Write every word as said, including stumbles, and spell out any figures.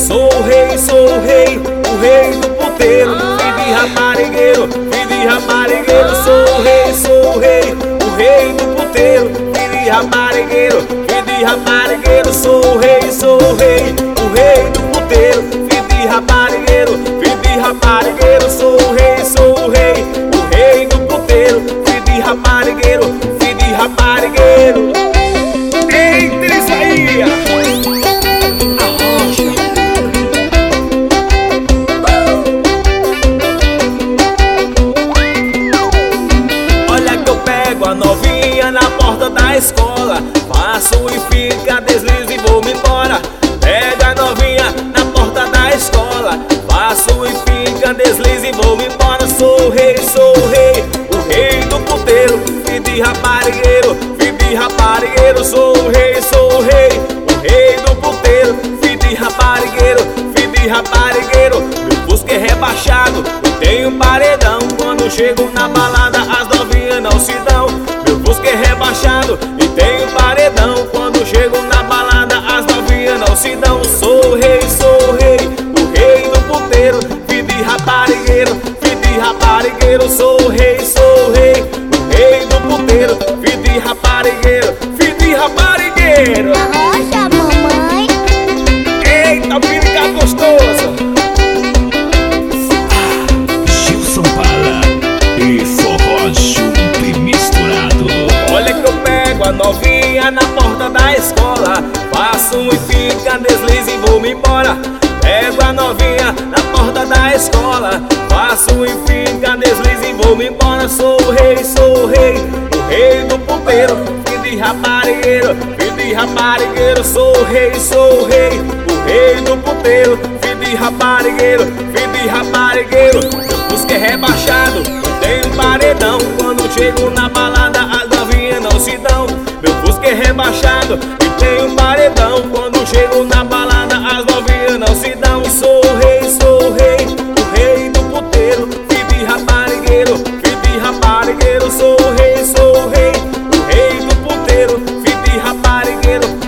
Sou o rei, sou o rei, o rei do puteiro. Filho de raparigueiro, filho de raparigueiro. Sou o rei, sou o rei, o rei do puteiro. Filho de raparigueiro, filho de raparigueiro. Sou o rei, sou o rei, o rei do puteiro. Filho de raparigueiro, filho de raparigueiro. Sou o rei, sou o rei, o rei do puteiro. Filho de raparigueiro, filho de raparigueiro. Eita, isso aí! A novinha na porta da escola, faço e fica, deslizo e vou-me embora. Pega a novinha na porta da escola, faço e fica, deslizo e vou-me embora. Sou o rei, sou o rei, o rei do puteiro. Filho de raparigueiro, filho de raparigueiro. Sou o rei, sou o rei, o rei do puteiro. Filho de raparigueiro, filho de raparigueiro. Meu Fusca é rebaixado e tem um paredão. Quando chego na balada as novinhas não se dão. Meu Fusca é rebaixado e tem um paredão. Quando chego na balada as novinhas não se dão. Sou o rei, sou o rei, o rei do puteiro. Filho de raparigueiro, filho de raparigueiro. Sou o rei, sou o rei, o rei do puteiro. Filho de raparigueiro, filho de raparigueiro. Arrocha, mamãe. Eita, fica gostoso. Gilson Pala e forró junto e misturado. Olha que eu pego a novinha na porta da escola, faço um e fica, deslize e vou-me embora. Pego a novinha na porta da escola, faço um e fica, deslize e vou-me embora. Sou o rei, sou o rei, o rei do puteiro. Filho de raparigueiro, filho de raparigueiro. Sou o rei, sou o rei, o rei do puteiro. Filho de raparigueiro, filho de raparigueiro. Meu Fusca é rebaixado, tem um paredão. Quando chego na balada as novinhas não se dão. Meu Fusca é rebaixado e tem um paredão. Quando chego na balada as novinhas não se dão. Sou o rei, sou o rei, o rei do puteiro. Filho de raparigueiro, filho de raparigueiro. Sou o rei, sou o rei, o rei do puteiro. Filho de raparigueiro.